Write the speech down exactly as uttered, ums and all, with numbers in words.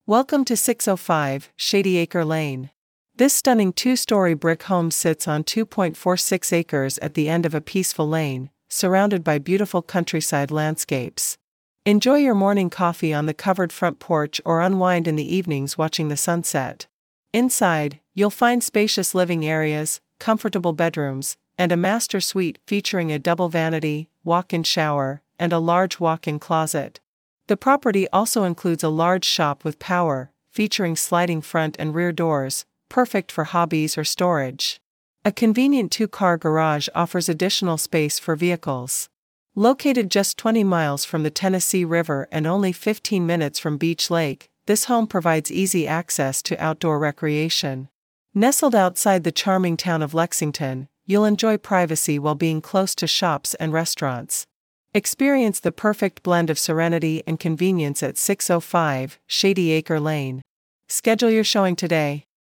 Welcome to six oh five Shady Acre Lane. This stunning two-story brick home sits on two point four six acres at the end of a peaceful lane, surrounded by beautiful countryside landscapes. Enjoy your morning coffee on the covered front porch or unwind in the evenings watching the sunset. Inside, you'll find spacious living areas, comfortable bedrooms, and a master suite featuring a double vanity, walk-in shower, and a large walk-in closet. The property also includes a large shop with power, featuring sliding front and rear doors, perfect for hobbies or storage. A convenient two-car garage offers additional space for vehicles. Located just twenty miles from the Tennessee River and only fifteen minutes from Beach Lake, this home provides easy access to outdoor recreation. Nestled outside the charming town of Lexington, you'll enjoy privacy while being close to shops and restaurants. Experience the perfect blend of serenity and convenience at six oh five Shady Acre Lane. Schedule your showing today.